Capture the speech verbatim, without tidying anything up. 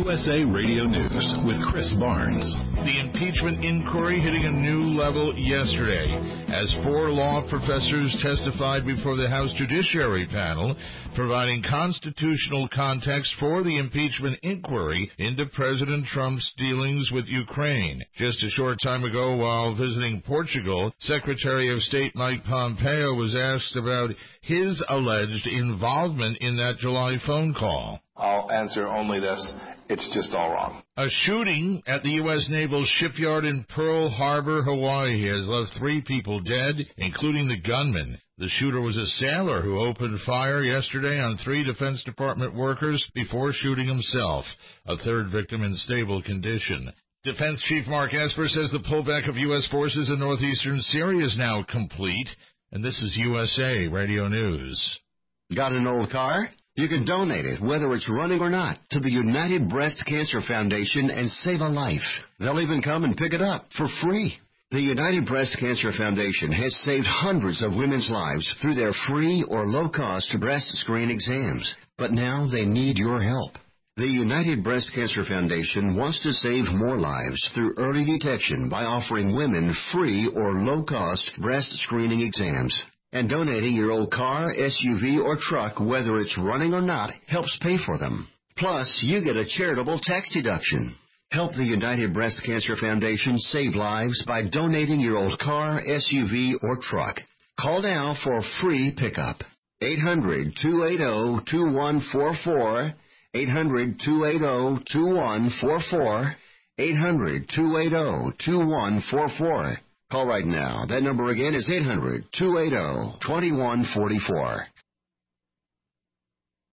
U S A Radio News with Chris Barnes. The impeachment inquiry hitting a new level yesterday as four law professors testified before the House Judiciary panel, providing constitutional context for the impeachment inquiry into President Trump's dealings with Ukraine. Just a short time ago, while visiting Portugal, Secretary of State Mike Pompeo was asked about his alleged involvement in that July phone call. I'll answer only this. It's just all wrong. A shooting at the U S Naval Shipyard in Pearl Harbor, Hawaii, has left three people dead, including the gunman. The shooter was a sailor who opened fire yesterday on three Defense Department workers before shooting himself. A third victim in stable condition. Defense Chief Mark Esper says the pullback of U S forces in northeastern Syria is now complete. And this is U S A Radio News. Got an old car? You can donate it, whether it's running or not, to the United Breast Cancer Foundation and save a life. They'll even come and pick it up for free. The United Breast Cancer Foundation has saved hundreds of women's lives through their free or low-cost breast screen exams. But now they need your help. The United Breast Cancer Foundation wants to save more lives through early detection by offering women free or low-cost breast screening exams. And donating your old car, S U V, or truck, whether it's running or not, helps pay for them. Plus, you get a charitable tax deduction. Help the United Breast Cancer Foundation save lives by donating your old car, S U V, or truck. Call now for a free pickup. eight hundred, two eight zero, two one four four. eight hundred, two eight zero, two one four four. eight hundred, two eight zero, two one four four. Call right now. That number again is eight hundred, two eight zero, two one four four.